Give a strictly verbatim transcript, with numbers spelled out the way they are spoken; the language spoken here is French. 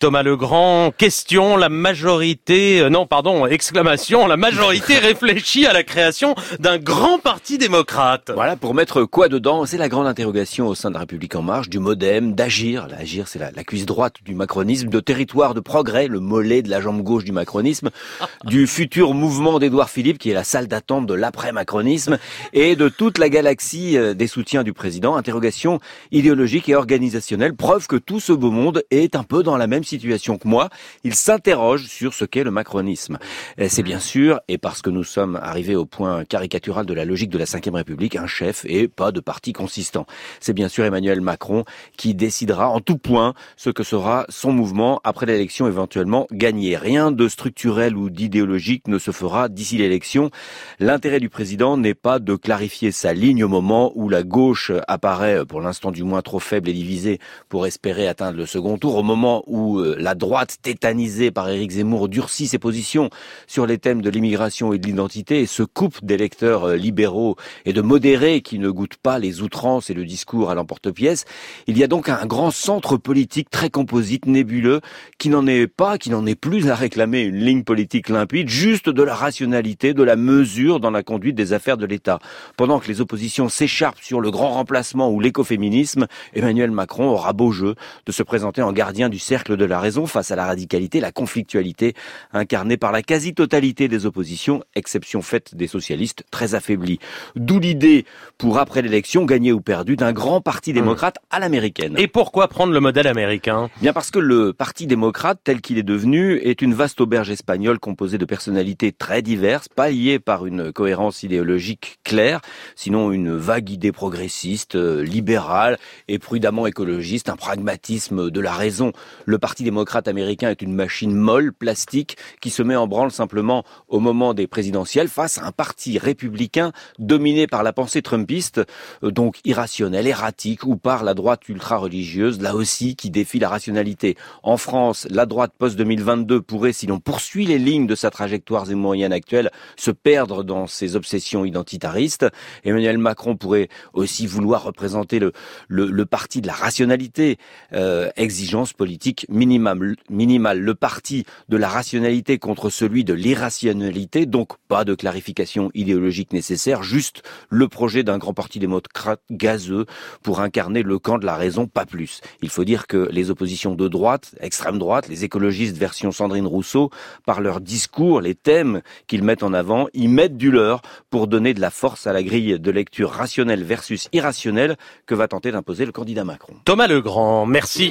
Thomas Legrand, question, la majorité, euh, non pardon, exclamation, la majorité réfléchit à la création d'un grand parti démocrate. Voilà, pour mettre quoi dedans? C'est la grande interrogation au sein de la République En Marche, du MoDem, d'Agir. L'Agir, c'est la, la cuisse droite du macronisme, de Territoire de Progrès, le mollet de la jambe gauche du macronisme, du futur mouvement d'Édouard Philippe, qui est la salle d'attente de l'après-macronisme, et de toute la galaxie des soutiens du président. Interrogation idéologique et organisationnelle, preuve que tout ce beau monde est un peu dans la même situation que moi. Il s'interroge sur ce qu'est le macronisme. C'est bien sûr, et parce que nous sommes arrivés au point caricatural de la logique de la cinquième République, un chef et pas de parti consistant. C'est bien sûr Emmanuel Macron qui décidera en tout point ce que sera son mouvement après l'élection éventuellement gagnée. Rien de structurel ou d'idéologique ne se fera d'ici l'élection. L'intérêt du président n'est pas de clarifier sa ligne au moment où la gauche apparaît, pour l'instant du moins trop faible et divisée, pour espérer atteindre le second tour, au moment où la droite tétanisée par Éric Zemmour durcit ses positions sur les thèmes de l'immigration et de l'identité et se coupe d'électeurs libéraux et de modérés qui ne goûtent pas les outrances et le discours à l'emporte-pièce. Il y a donc un grand centre politique très composite, nébuleux, qui n'en est pas, qui n'en est plus à réclamer une ligne politique limpide, juste de la rationalité, de la mesure dans la conduite des affaires de l'État. Pendant que les oppositions s'écharpent sur le grand remplacement ou l'écoféminisme, Emmanuel Macron aura beau jeu de se présenter en gardien du cercle de la raison face à la radicalité, la conflictualité incarnée par la quasi-totalité des oppositions, exception faite des socialistes très affaiblis. D'où l'idée, pour après l'élection, gagnée ou perdue, d'un grand parti démocrate à l'américaine. Et pourquoi prendre le modèle américain? Bien parce que le parti démocrate, tel qu'il est devenu, est une vaste auberge espagnole composée de personnalités très diverses, pas liées par une cohérence idéologique claire, sinon une vague idée progressiste, libérale et prudemment écologiste, un pragmatisme de la raison. Le parti démocrate américain est une machine molle, plastique, qui se met en branle simplement au moment des présidentielles face à un parti républicain dominé par la pensée trumpiste, donc irrationnelle, erratique, ou par la droite ultra-religieuse, là aussi qui défie la rationalité. En France, la droite post-deux mille vingt-deux pourrait, si l'on poursuit les lignes de sa trajectoire zémourienne actuelle, se perdre dans ses obsessions identitaristes. Emmanuel Macron pourrait aussi vouloir représenter le, le, le parti de la rationalité, euh, exigence politique minimale, minimale. Le parti de la rationalité contre celui de l'irrationalité, donc pas de clarification idéologique nécessaire, juste le projet d'un grand parti démocrate gazeux pour incarner le camp de la raison, pas plus. Il faut dire que les oppositions de droite, extrême droite, les écologistes version Sandrine Rousseau, par leur discours, les thèmes qu'ils mettent en avant, y mettent du leur pour donner de la force à la grille de lecture rationnelle versus irrationnelle que va tenter d'imposer le candidat Macron. Thomas Legrand, merci.